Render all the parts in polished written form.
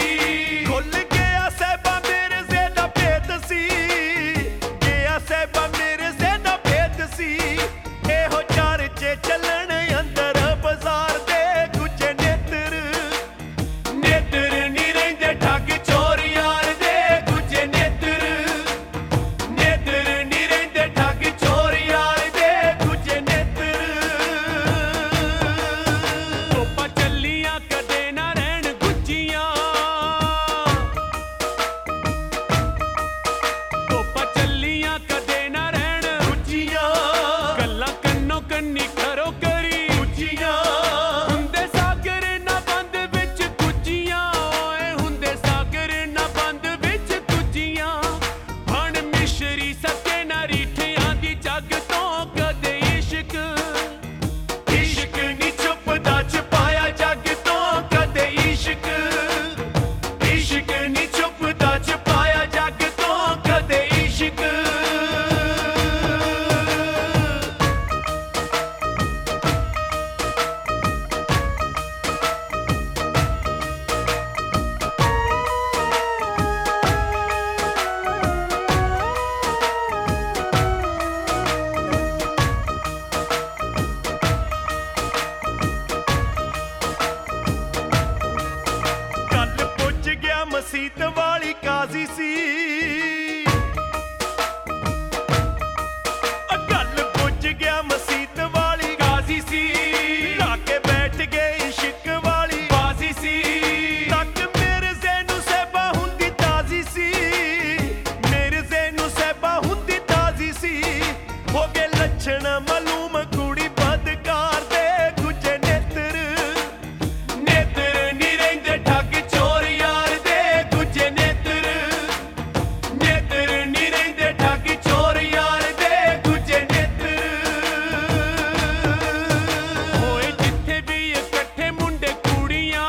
ਖੁੱਲ ਗਿਆ ਸਹਿਬਾ ਮੇਰੇ ਜ਼ੇਦਾ ਭੇਤ ਸੀ, ਗਿਆ ਸਹਿਬਾ ਮੇਰੇ ਜ਼ੇਦਾ ਭੇਤ ਸੀ। ਇਹੋ ਚਰਚੇ ਚੱਲਣ ਅੰਦਰ ਬਾਜ਼ਾਰ ਦੇ ਗੁੱਜੇ ਨੇਤਰ, ਨੇਤਰ ਨੀ ਰਹਿੰਦੇ ਠੱਗ ਚੋਰ ਯਾਰ ਦੇ ਗੁੱਜੇ ਨੇਤਰ, ਨੇਤਰ ਨੀ ਰਹਿੰਦੇ ਠੱਗ ਚੋਰ ਯਾਰ ਦੇ ਗੁੱਜੇ ਨੇਤਰ। ਧੁੱਪਾਂ ਚੱਲੀਆਂ ਕਦੇ ਨਾ ਰਹਿਣ ਗੁੱਜੀਆਂ, ਧੁੱਪਾਂ ਚੱਲੀਆਂ ਕਦੇ ਨਾ ਰਹਿਣ ਗੁੱਜੀਆਂ। ਗੱਲਾਂ ਕੰਨੋਂ ਕੰਨੀ ਕਰੋ ਕਰੀ ਗੁੱਜੀਆਂ, ਹੁੰਦੇ ਸਾਗਰ ਨਾ ਬੰਦ ਵਿੱਚ ਗੁੱਜੀਆਂ। ਓਏ ਹੁੰਦੇ ਸਾਗਰ ਨਾ ਬੰਦ ਵਿੱਚ ਗੁੱਜੀਆਂ। ਬਣ ਮਿਸ਼ਰੀ ਸਕੇ ਨਾ ਰੀਠਿਆਂ ਦੀ ਜੱਗ ਤੋਂ ਕਦੇ ਇਸ਼ਕ, ਇਸ਼ਕ ਨੀ ਛੁਪਦਾ ਛੁਪਾਇਆ ਜੱਗ ਤੋਂ ਕਦੇ ਇਸ਼ਕ, ਇਸ਼ਕ ਨੀ ਛੁਪਦਾ ਛੁਪਾਇਆ ਜੱਗ ਤੋਂ ਕਦੇ ਇਸ਼ਕ। ਗੱਲ ਪੁੱਜ ਗਿਆ ਮਸੀਤ ਵਾਲੀ ਕਾਜ਼ੀ ਸੀ, ਗੱਲ ਪੁੱਜ ਗਿਆ ਮਸੀਤ ਵਾਲੀ ਕਾਜ਼ੀ ਸੀ। ਲਾ ਕੇ ਬੈਠ ਗਏ ਇਸ਼ਕ ਵਾਲੀ ਬਾਜ਼ੀ ਸੀ। ਤੱਕ ਮੇਰੇ ਜ਼ੈਨੂੰ ਸਹਿਬਾ ਹੁੰਦੀ ਤਾਜ਼ੀ ਸੀ, ਮੇਰੇ ਜ਼ੈਨੂੰ ਸਹਿਬਾ ਹੁੰਦੀ ਤਾਜ਼ੀ ਸੀ। ਹੋ ਗਏ ਲੱਛਣ ਮਾਲੂਮ ਕੁੜੀ ਬਦਕਾਰ ਦੇ ਗੁੱਜੇ ਨੇਤਰ, ਨੇਤਰ ਨੀ ਰਹਿੰਦੇ ਠੱਗ ਚੋਰ ਯਾਰ ਦੇ ਗੁੱਜੇ ਨੇਤਰ, ਨੇਤਰ ਨੀ ਰਹਿੰਦੇ ਠੱਗ ਚੋਰ ਯਾਰ ਦੇ ਗੁੱਜੇ ਨੇਤਰ। ਹੋਏ ਜਿੱਥੇ ਵੀ ਇਕੱਠੇ ਮੁੰਡੇ ਕੁੜੀਆਂ,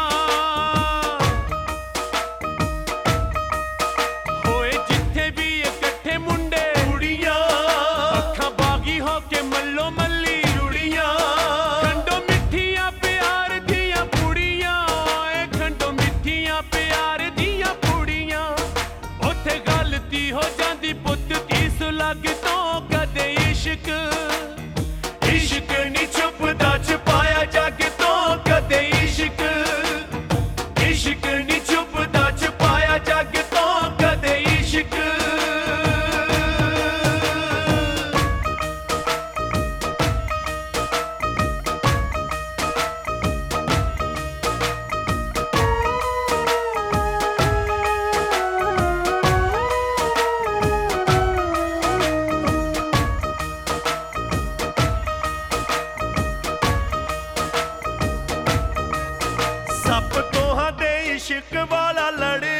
ਹੋਏ ਜਿੱਥੇ ਵੀ ਇਕੱਠੇ ਮੁੰਡੇ ਕੁੜੀਆਂ। ਅੱਖਾਂ ਬਾਗੀ ਹੋ ਕੇ ਮੱਲੋ ਮੱਲੀ ਜੁੜੀਆਂ, ਖੰਡੋ ਮਿੱਠੀਆਂ ਪਿਆਰ ਦੀਆਂ ਪੁੜੀਆਂ। ਓਏ ਖੰਡੋ ਮਿੱਠੀਆਂ ਪਿਆਰ ਦੀਆਂ ਪੁੜੀਆਂ। ਉੱਥੇ ਗਲਤੀ ਹੋ ਜਾਂਦੀ ਪੁੱਤ ਕੀ ਸੁਲੱਗ ਤੋਂ ਕਦੇ ਇਸ਼ਕ, ਇਸ਼ਕ ਨੀ ਛੁਪਦਾ ਛੁਪਾਇਆ ਜੱਗ ਤੋਂ ਕਦੇ ਇਸ਼ਕ, ਇਸ਼ਕ ਨੀ ਛੁਪਦਾ ਛੁਪਾਇਆ ਜੱਗ ਤੋਂ ਕਦੇ ਇਸ਼ਕ। ਸੱਪ ਤੋਹਾਂ ਦੇ ਇਸ਼ਕ ਵਾਲਾ ਲੜ